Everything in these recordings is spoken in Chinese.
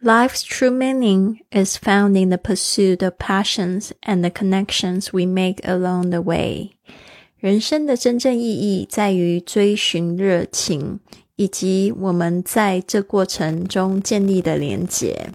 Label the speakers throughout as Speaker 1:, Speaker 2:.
Speaker 1: Life's true meaning is found in the pursuit of passions and the connections we make along the way. 人生的真正意义在于追寻热情，以及我们在这过程中建立的连结。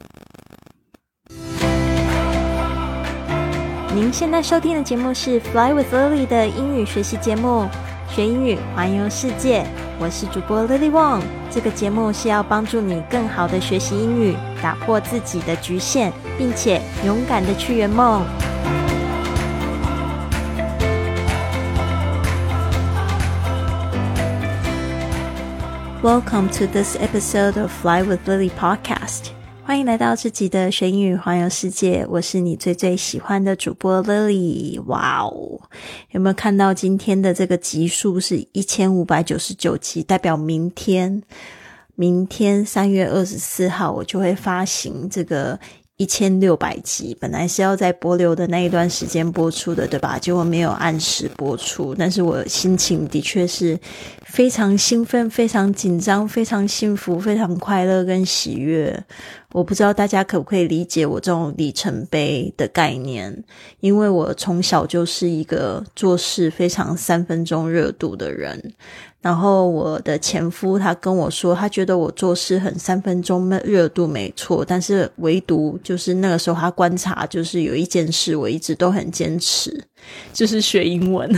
Speaker 1: 您现在收听的节目是 Fly with Lily 的英语学习节目，学英语环游世界。我是主播 Lily Wong， 这个节目是要帮助你更好的学习英语，打破自己的局限，并且勇敢的去圆梦。Welcome to this episode of Fly with Lily podcast. 欢迎来到这集的学英语环游世界，我是你最喜欢的主播 Lily。哇哦，有没有看到今天的这个集数是1599集，代表明天3月24号我就会发行这个1600集，本来是要在帛琉的那一段时间播出的，对吧？结果没有按时播出，但是我心情的确是非常兴奋，非常紧张，非常幸福，非常快乐跟喜悦。我不知道大家可不可以理解我这种里程碑的概念，因为我从小就是一个做事非常3分钟热度的人。然后我的前夫他跟我说，他觉得我做事很3分钟热度没错，但是唯独就是那个时候他观察，就是有一件事我一直都很坚持，就是学英文。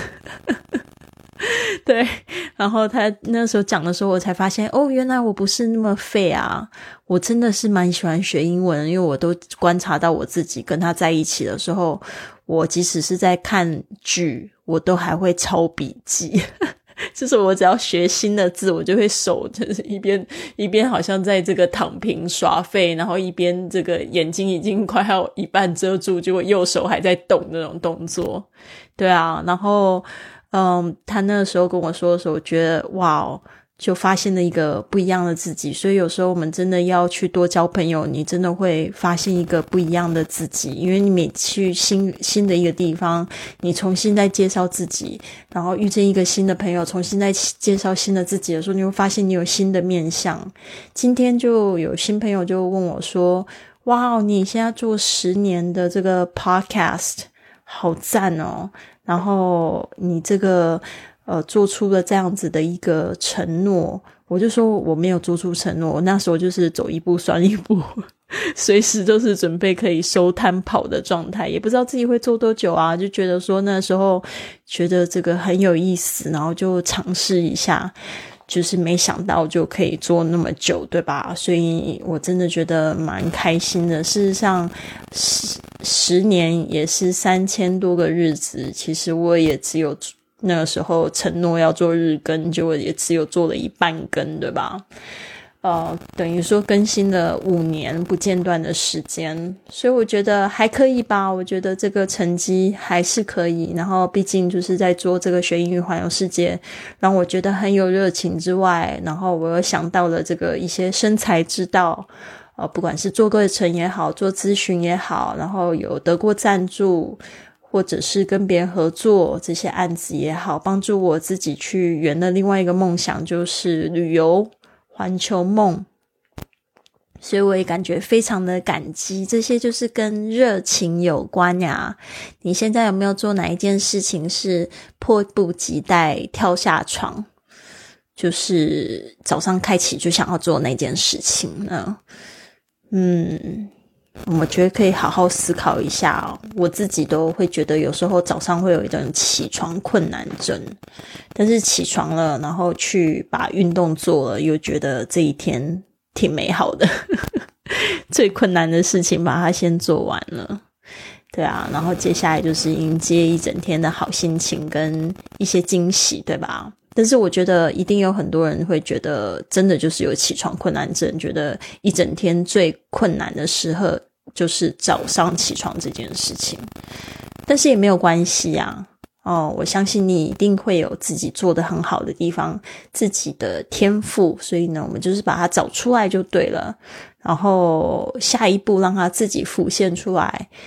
Speaker 1: 对，然后他那时候讲的时候我才发现，原来我不是那么废啊，我真的是蛮喜欢学英文，因为我都观察到我自己跟他在一起的时候，我即使是在看剧，我都还会抄笔记。就是我只要学新的字，我就会手就是一边好像在这个躺平耍废，然后一边这个眼睛已经快要一半遮住，结果右手还在动那种动作。对啊，然后他那个时候跟我说的时候，我觉得哇，就发现了一个不一样的自己。所以有时候我们真的要去多交朋友，你真的会发现一个不一样的自己，因为你每去新的一个地方，你重新再介绍自己，然后遇见一个新的朋友，重新再介绍新的自己的时候，你会发现你有新的面向。今天就有新朋友就问我说，哇，你现在做10年的这个 podcast 好赞哦，然后你这个做出了这样子的一个承诺。我就说我没有做出承诺，我那时候就是走一步算一步，随时都是准备可以收摊跑的状态，也不知道自己会做多久啊，就觉得说那时候觉得这个很有意思，然后就尝试一下，就是没想到就可以做那么久，对吧？所以我真的觉得蛮开心的。事实上10年也是3000多个日子，其实我也只有那个时候承诺要做日更，结果也只有做了一半更，对吧？等于说更新了5年不间断的时间，所以我觉得还可以吧，我觉得这个成绩还是可以。然后毕竟就是在做这个学英语环游世界，让我觉得很有热情之外，然后我又想到了这个一些生财之道，不管是做课程也好，做咨询也好，然后有得过赞助，或者是跟别人合作这些案子也好，帮助我自己去圆了另外一个梦想，就是旅游环球梦。所以我也感觉非常的感激，这些就是跟热情有关呀。你现在有没有做哪一件事情是迫不及待跳下床，就是早上开启就想要做那件事情呢？我觉得可以好好思考一下哦。我自己都会觉得有时候早上会有一种起床困难症，但是起床了，然后去把运动做了，又觉得这一天挺美好的。最困难的事情把它先做完了，对啊，然后接下来就是迎接一整天的好心情跟一些惊喜，对吧？但是我觉得一定有很多人会觉得真的就是有起床困难症，觉得一整天最困难的时候就是早上起床这件事情。但是也没有关系啊，我相信你一定会有自己做得很好的地方，自己的天赋，所以呢我们就是把它找出来就对了，然后下一步让它自己浮现出来，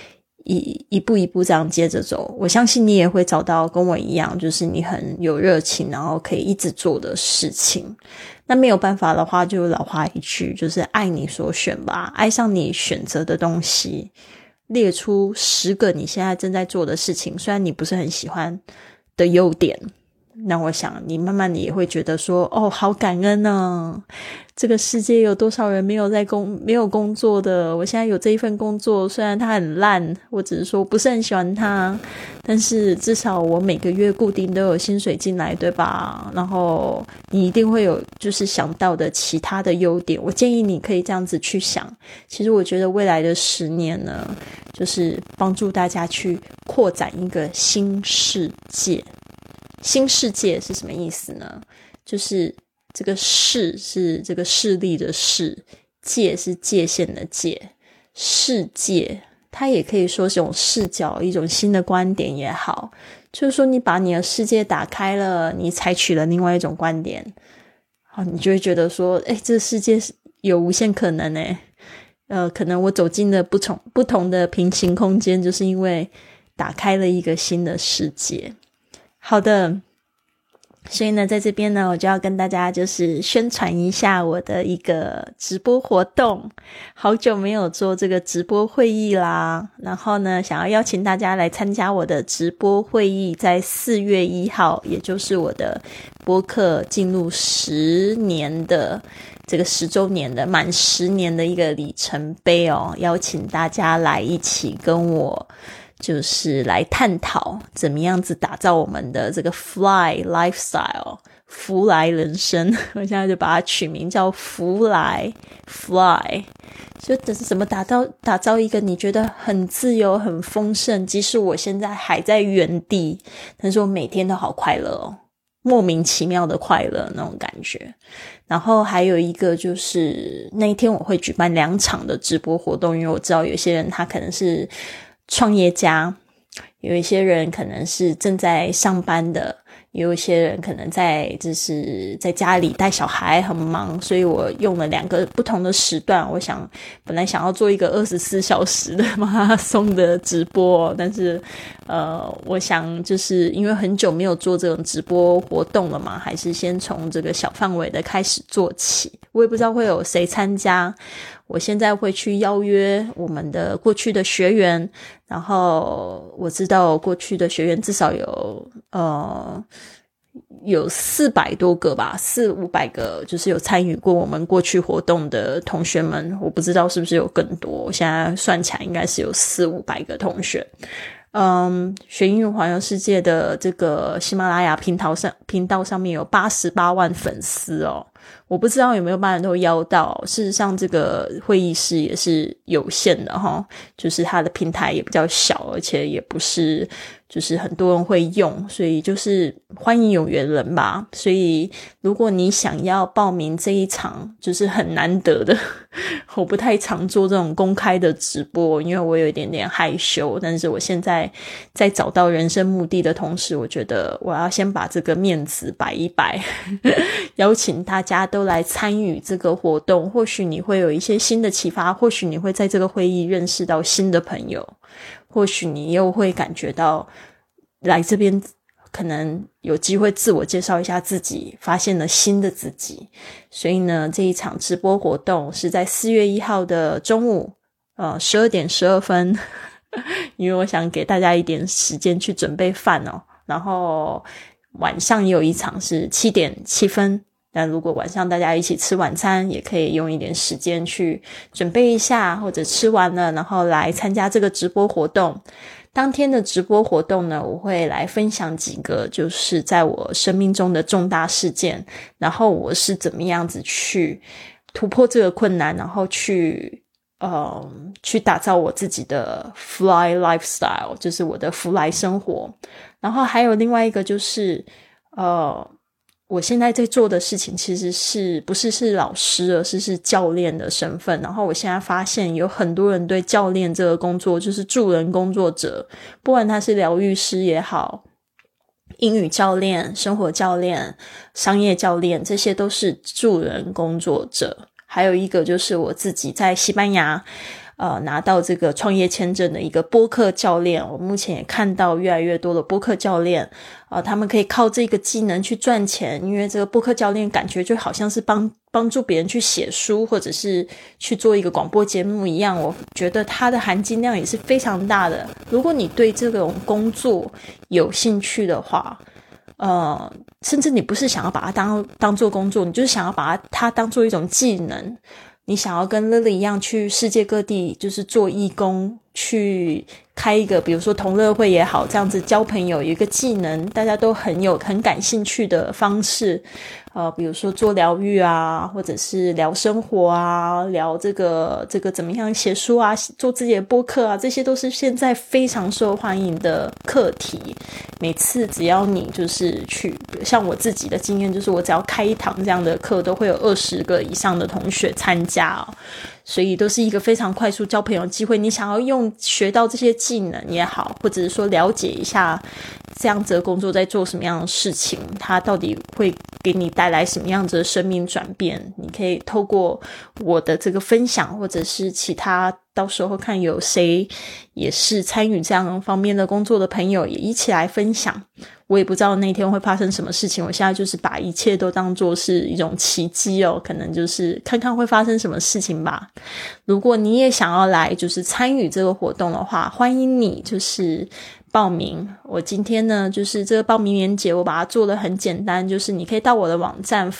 Speaker 1: 一步一步这样接着走，我相信你也会找到跟我一样，就是你很有热情，然后可以一直做的事情。那没有办法的话，就老话一句，就是爱你所选吧，爱上你选择的东西，列出10个你现在正在做的事情，虽然你不是很喜欢的优点，那我想你慢慢的也会觉得说，好感恩啊，这个世界有多少人没有工作的，我现在有这一份工作，虽然它很烂，我只是说不是很喜欢它，但是至少我每个月固定都有薪水进来，对吧？然后你一定会有就是想到的其他的优点，我建议你可以这样子去想。其实我觉得未来的10年呢，就是帮助大家去扩展一个新世界。新世界是什么意思呢？就是这个势是这个势力的势，界是界限的界，世界它也可以说是一种视角，一种新的观点也好，就是说你把你的世界打开了，你采取了另外一种观点，好，你就会觉得说这个世界有无限可能可能我走进了不同的平行空间，就是因为打开了一个新的世界。好的，所以呢在这边呢我就要跟大家就是宣传一下我的一个直播活动，好久没有做这个直播会议啦，然后呢想要邀请大家来参加我的直播会议，在4月1号，也就是我的播客进入10年的这个10周年的满10年的一个里程碑邀请大家来一起跟我就是来探讨怎么样子打造我们的这个 Fly Lifestyle 福来人生，我现在就把它取名叫福来 Fly， 就这是怎么打造一个你觉得很自由很丰盛，即使我现在还在原地，但是我每天都好快乐莫名其妙的快乐那种感觉。然后还有一个就是那一天我会举办2场的直播活动，因为我知道有些人他可能是创业家，有一些人可能是正在上班的，有一些人可能就是在家里带小孩很忙，所以我用了2个不同的时段。我本来想要做一个24小时的马拉松的直播，但是我想就是因为很久没有做这种直播活动了嘛，还是先从这个小范围的开始做起。我也不知道会有谁参加，我现在会去邀约我们的过去的学员，然后我知道过去的学员至少有400多个吧，400-500个，就是有参与过我们过去活动的同学们，我不知道是不是有更多，我现在算起来应该是有400-500个同学。学英语环游世界的这个喜马拉雅频道上面有88万粉丝我不知道有没有把人都邀到。事实上这个会议室也是有限的就是它的平台也比较小，而且也不是就是很多人会用，所以就是欢迎有缘人吧。所以如果你想要报名这一场就是很难得的我不太常做这种公开的直播，因为我有一点点害羞，但是我现在在找到人生目的的同时，我觉得我要先把这个面子摆一摆邀请大家都来参与这个活动，或许你会有一些新的启发，或许你会在这个会议认识到新的朋友，或许你又会感觉到来这边可能有机会自我介绍一下自己，发现了新的自己。所以呢这一场直播活动是在4月1号的中午12点12分因为我想给大家一点时间去准备饭然后晚上也有一场是7点7分，但如果晚上大家一起吃晚餐，也可以用一点时间去准备一下，或者吃完了然后来参加这个直播活动。当天的直播活动呢，我会来分享几个就是在我生命中的重大事件，然后我是怎么样子去突破这个困难，然后去打造我自己的 Fly Lifestyle， 就是我的福来生活。然后还有另外一个就是我现在在做的事情其实不是老师，而是教练的身份。然后我现在发现有很多人对教练这个工作，就是助人工作者，不管他是疗愈师也好，英语教练、生活教练、商业教练，这些都是助人工作者。还有一个就是我自己在西班牙拿到这个创业签证的一个播客教练。我目前也看到越来越多的播客教练他们可以靠这个技能去赚钱，因为这个播客教练感觉就好像是帮助别人去写书或者是去做一个广播节目一样，我觉得它的含金量也是非常大的。如果你对这种工作有兴趣的话，甚至你不是想要把它当做工作，你就是想要把它当做一种技能，你想要跟 Lily 一样去世界各地就是做义工，去开一个比如说同乐会也好，这样子交朋友，有一个技能大家都很感兴趣的方式，比如说做疗愈啊，或者是聊生活啊，聊这个怎么样写书啊，做自己的播客啊，这些都是现在非常受欢迎的课题。每次只要你就是去，像我自己的经验就是我只要开一堂这样的课，都会有20个以上的同学参加所以都是一个非常快速交朋友的机会。你想要学到这些技能也好，或者是说了解一下这样子的工作在做什么样的事情，它到底会给你带来什么样子的生命转变，你可以透过我的这个分享，或者是其他到时候看有谁也是参与这样方面的工作的朋友也一起来分享。我也不知道那天会发生什么事情，我现在就是把一切都当作是一种奇迹可能就是看看会发生什么事情吧。如果你也想要来就是参与这个活动的话，欢迎你就是报名。我今天呢就是这个报名链接我把它做得很简单，就是你可以到我的网站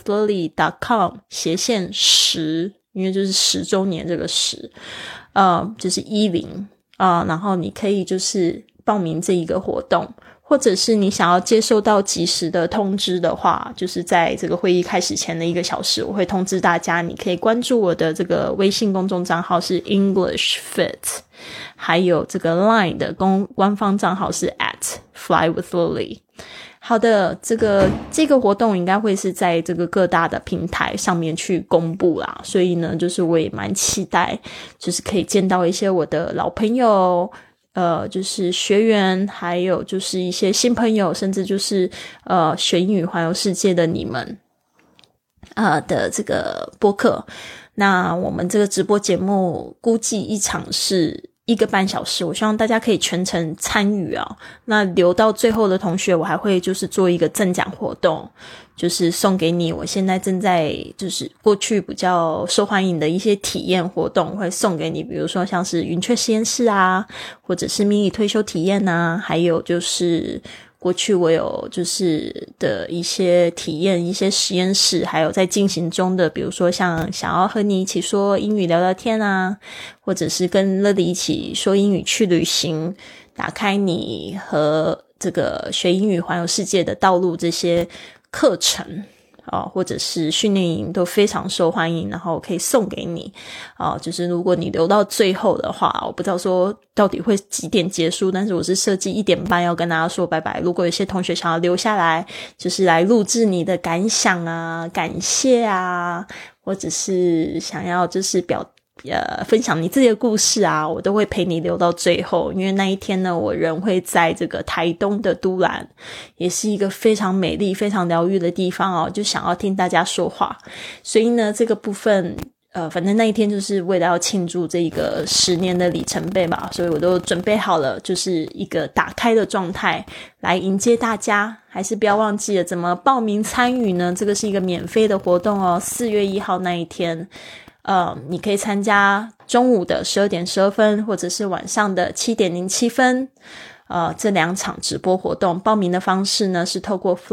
Speaker 1: flywithlily.com/10，因为就是10周年这个10就是10然后你可以就是报名这一个活动，或者是你想要接受到及时的通知的话，就是在这个会议开始前的1个小时我会通知大家。你可以关注我的这个微信公众账号是 English Fit， 还有这个 Line 的官方账号是 @flywithlily。好的，这个活动应该会是在这个各大的平台上面去公布啦，所以呢就是我也蛮期待就是可以见到一些我的老朋友，就是学员，还有就是一些新朋友，甚至就是学英语环游世界的你们的这个播客。那我们这个直播节目估计一场是1个半小时，我希望大家可以全程参与那留到最后的同学，我还会就是做一个赠奖活动，就是送给你我现在正在就是过去比较受欢迎的一些体验活动会送给你，比如说像是云雀实验室或者是迷你退休体验还有就是过去我有就是的一些体验，一些实验室，还有在进行中的，比如说像想要和你一起说英语聊聊天或者是跟乐迪一起说英语去旅行，打开你和这个学英语环游世界的道路，这些课程或者是训练营都非常受欢迎，然后可以送给你就是如果你留到最后的话，我不知道说到底会几点结束，但是我是设计1点半要跟大家说拜拜。如果有些同学想要留下来就是来录制你的感想感谢或者是想要就是分享你自己的故事我都会陪你留到最后。因为那一天呢，我人会在这个台东的都兰，也是一个非常美丽非常疗愈的地方就想要听大家说话。所以呢这个部分反正那一天就是为了要庆祝这个10年的里程碑吧，所以我都准备好了就是一个打开的状态来迎接大家。还是不要忘记了怎么报名参与呢？这个是一个免费的活动4月1号那一天你可以参加中午的12点12分或者是晚上的7点07分这2场直播活动。报名的方式呢是透过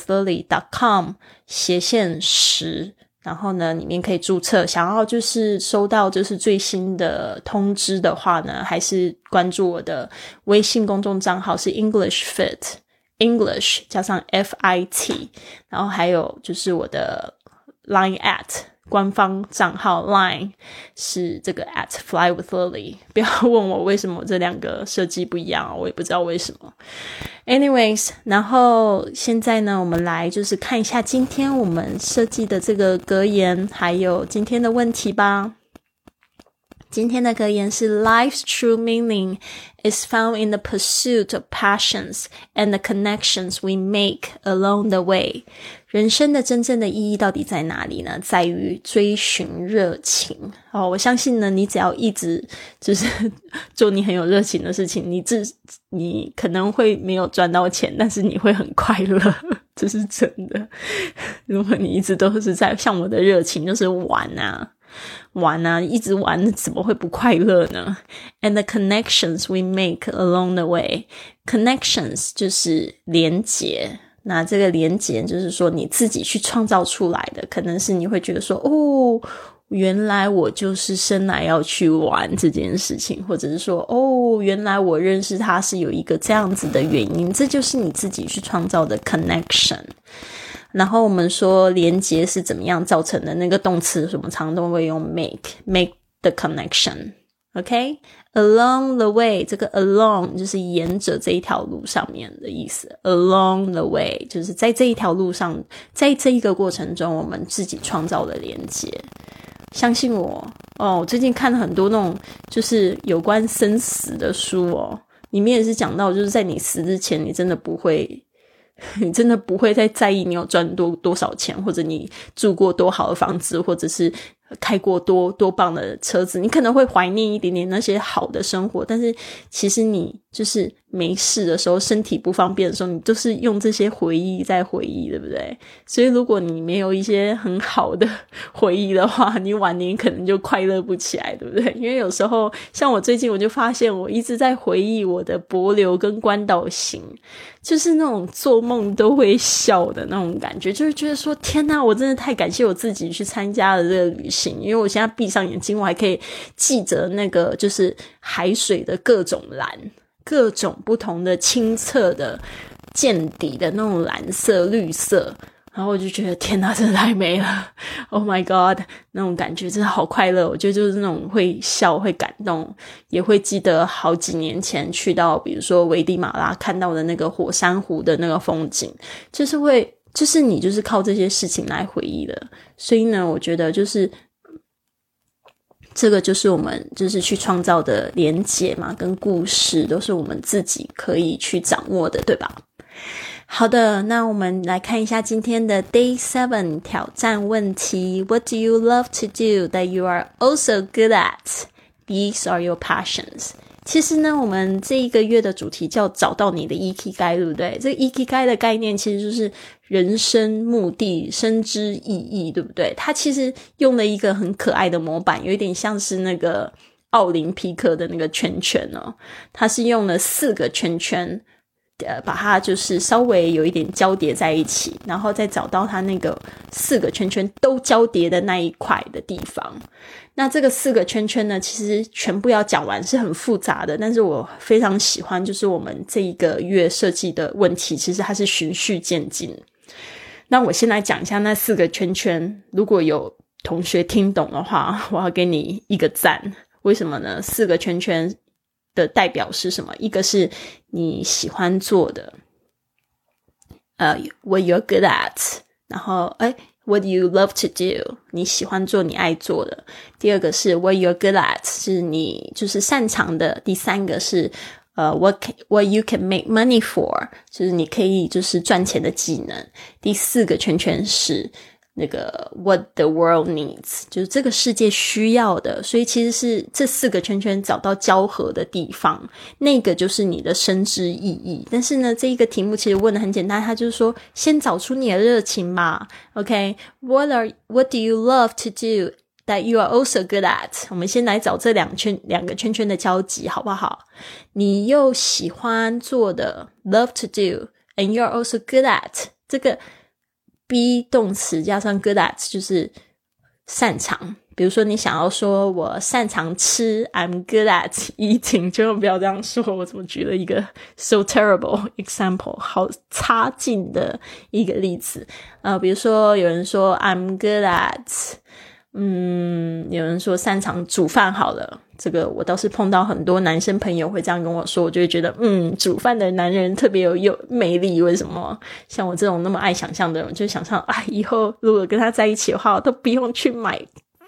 Speaker 1: flywithlily.com/10，然后呢里面可以注册。想要就是收到就是最新的通知的话呢，还是关注我的微信公众账号是 English Fit， English 加上 FIT， 然后还有就是我的 Line@官方账号 Line 是这个 @flywithlily。 不要问我为什么这2个设计不一样我也不知道为什么。 anyways， 然后现在呢我们来就是看一下今天我们设计的这个格言还有今天的问题吧。 今天的格言是 Life's true meaning is found in the pursuit of passions and the connections we make along the way. 人生的真正的意义到底在哪里呢？在于追寻热情。我相信呢，你只要一直就是做你很有热情的事情，你可能会没有赚到钱，但是你会很快乐，这是真的。如果你一直都是在像我的热情就是玩啊，一直玩怎么会不快乐呢？ And the connections we make along the way. Connections 就是连结，那这个连结就是说你自己去创造出来的，可能是你会觉得说原来我就是生来要去玩这件事情，或者是说原来我认识他是有一个这样子的原因，这就是你自己去创造的 connection。然后我们说连结是怎么样造成的，那个动词我们常常都会用 make the connection。 OK， along the way， 这个 along 就是沿着这一条路上面的意思， along the way 就是在这一条路上，在这一个过程中我们自己创造的连结。相信我我最近看了很多那种就是有关生死的书里面也是讲到，就是在你死之前你真的不会再在意你有赚多少钱，或者你住过多好的房子，或者是开过多棒的车子，你可能会怀念一点点那些好的生活，但是其实你就是没事的时候，身体不方便的时候，你都是用这些回忆在回忆，对不对？所以如果你没有一些很好的回忆的话，你晚年可能就快乐不起来，对不对？因为有时候像我最近我就发现我一直在回忆我的帛琉跟关岛行，就是那种做梦都会笑的那种感觉，就是觉得说天哪，我真的太感谢我自己去参加了这个旅行，因为我现在闭上眼睛我还可以记着那个就是海水的各种蓝，各种不同的清澈的见底的那种蓝色绿色，然后我就觉得天哪，真的太美了 Oh my god， 那种感觉真的好快乐。我觉得就是那种会笑会感动，也会记得好几年前去到比如说危地马拉看到的那个火山湖的那个风景，就是你就是靠这些事情来回忆的。所以呢，我觉得就是这个就是我们就是去创造的连结嘛，跟故事都是我们自己可以去掌握的，对吧？好的，那我们来看一下今天的 Day 7 挑战问题。 What do you love to do that you are also good at? These are your passions. 其实呢，我们这一个月的主题叫找到你的 Ikigai， 对不对？这个 Ikigai 的概念其实就是人生目的、生之意义，对不对？它其实用了一个很可爱的模板，有一点像是那个奥林匹克的那个圈圈它是用了4个圈圈把它就是稍微有一点交叠在一起，然后再找到它那个4个圈圈都交叠的那一块的地方。那这个4个圈圈呢，其实全部要讲完是很复杂的，但是我非常喜欢就是我们这一个月设计的问题，其实它是循序渐进。那我先来讲一下那4个圈圈，如果有同学听懂的话，我要给你一个赞。为什么呢？4个圈圈的代表是什么？一个是你喜欢做的what you're good at， 然后what you love to do， 你喜欢做你爱做的。第二个是 what you're good at， 是你就是擅长的。第三个是what you can make money for， 就是你可以就是赚钱的技能。第4个圈圈是那个 what the world needs， 就是这个世界需要的。所以其实是这4个圈圈找到交合的地方，那个就是你的生之意义。但是呢，这一个题目其实问得很简单，它就是说先找出你的热情嘛。 OK， what do you love to do that you are also good at？ 我们先来找这两个圈圈的交集好不好？你又喜欢做的 love to do and you are also good at， 这个 be 动词加上 good at 就是擅长。比如说你想要说我擅长吃 I'm good at eating， 千万不要这样说，我怎么举了一个 so terrible example， 好差劲的一个例子。比如说有人说 I'm good at有人说擅长煮饭好了，这个我倒是碰到很多男生朋友会这样跟我说，我就会觉得煮饭的男人特别有魅力。为什么？像我这种那么爱想象的人，就想象以后如果跟他在一起的话，我都不用去买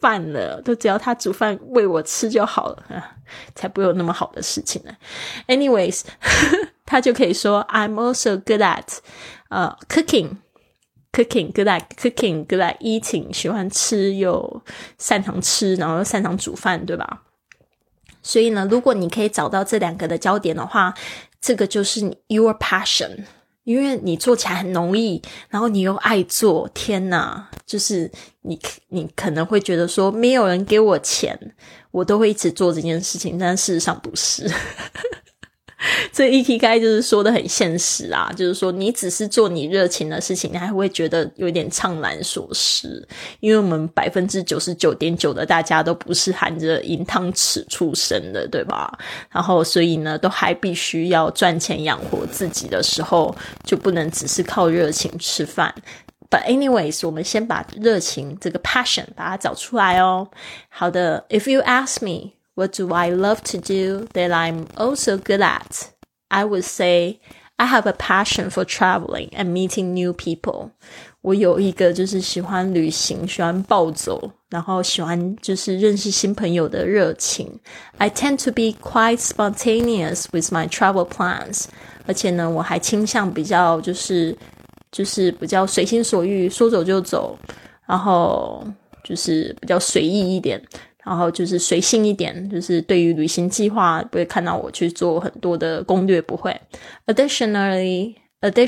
Speaker 1: 饭了，都只要他煮饭喂我吃就好了才不会有那么好的事情呢。Anyways 他就可以说 I'm also good at cooking, good at cooking, good at eating， 喜欢吃又擅长吃，然后又擅长煮饭，对吧？所以呢，如果你可以找到这两个的焦点的话，这个就是 your passion， 因为你做起来很容易，然后你又爱做，天哪，就是你可能会觉得说没有人给我钱，我都会一直做这件事情，但事实上不是这Ikigai就是说的很现实啊，就是说你只是做你热情的事情，你还会觉得有点怅然所失，因为我们 99.9% 的大家都不是含着银汤匙出生的，对吧？然后所以呢都还必须要赚钱养活自己的时候，就不能只是靠热情吃饭。But anyways 我们先把热情这个 passion 把它找出来哦。好的， If you ask me what do I love to do that I'm also good at? I would say I have a passion for traveling and meeting new people. 我有一个就是喜欢旅行，喜欢暴走，然后喜欢就是认识新朋友的热情。I tend to be quite spontaneous with my travel plans. 而且呢，我还倾向比较就是比较随心所欲，说走就走，然后就是比较随意一点。然后就是随性一点，就是对于旅行计划不会看到我去做很多的攻略，不会。Additionally,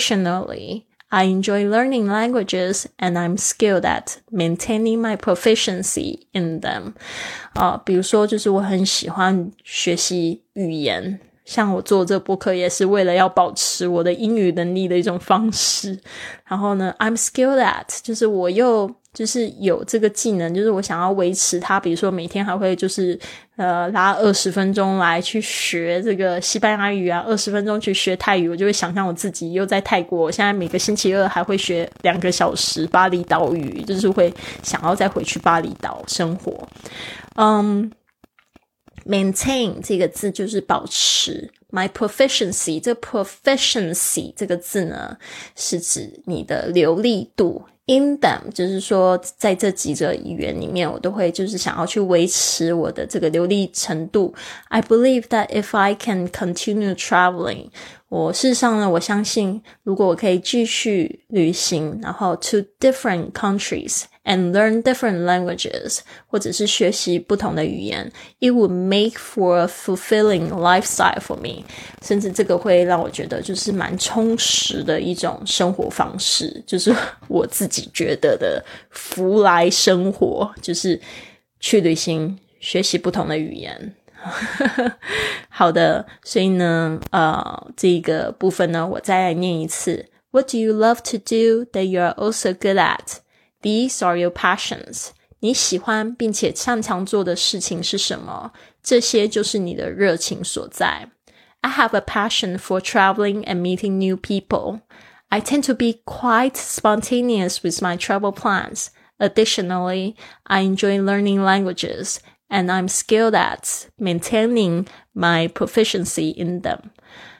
Speaker 1: I enjoy learning languages and I'm skilled at maintaining my proficiency in them. 比如说就是我很喜欢学习语言，像我做这个播客也是为了要保持我的英语能力的一种方式。然后呢 I'm skilled at 就是我又就是有这个技能，就是我想要维持它，比如说每天还会就是拉20分钟来去学这个西班牙语啊，20分钟去学泰语，我就会想象我自己又在泰国，现在每个星期二还会学2个小时巴厘岛语，就是会想要再回去巴厘岛生活。maintain 这个字就是保持。My proficiency 这 proficiency 这个字呢是指你的流利度。In them 就是说在这几个语言里面我都会就是想要去维持我的这个流利程度。I believe that if I can continue traveling 事实上呢我相信如果我可以继续旅行，然后 to different countries and learn different languages 或者是学习不同的语言， it would make for a fulfilling lifestyle for me， 甚至这个会让我觉得就是蛮充实的一种生活方式，就是我自己觉得的福来生活，就是去旅行学习不同的语言好的，所以呢这个部分呢我再来念一次。 What do you love to do that you are also good at? These are your passions. 你喜欢并且擅长做的事情是什么？这些就是你的热情所在。 I have a passion for traveling and meeting new people. I tend to be quite spontaneous with my travel plans. Additionally, I enjoy learning languages and I'm skilled at maintaining my proficiency in them.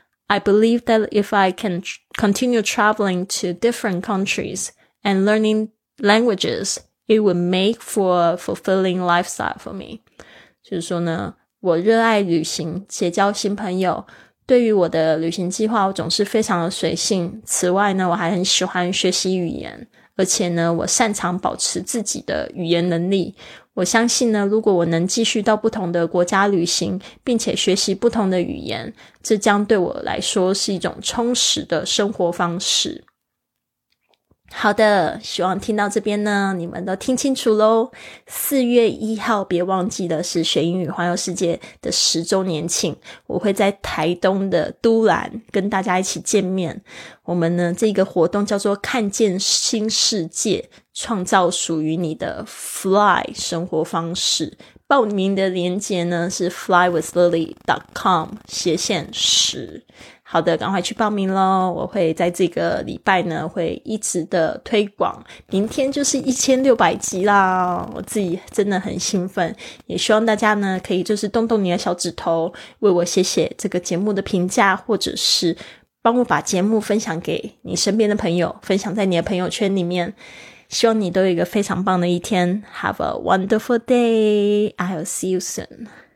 Speaker 1: I believe that if I can continue traveling to different countries and learning languages, it would make for a fulfilling lifestyle for me. 就是说呢，我热爱旅行，结交新朋友，对于我的旅行计划我总是非常的随性。此外呢，我还很喜欢学习语言，而且呢，我擅长保持自己的语言能力。我相信呢，如果我能继续到不同的国家旅行，并且学习不同的语言，这将对我来说是一种充实的生活方式。好的，希望听到这边呢你们都听清楚咯。4月1号别忘记的是学英语环游世界的10周年庆，我会在台东的都兰跟大家一起见面。我们呢这个活动叫做看见新世界，创造属于你的 Fly 生活方式。报名的连结呢是 flywithlily.com/10。好的，赶快去报名咯。我会在这个礼拜呢会一直的推广，明天就是1600集啦，我自己真的很兴奋，也希望大家呢可以就是动动你的小指头，为我写写这个节目的评价，或者是帮我把节目分享给你身边的朋友，分享在你的朋友圈里面。 希望你都有一个非常棒的一天。Have a wonderful day. I'll see you soon.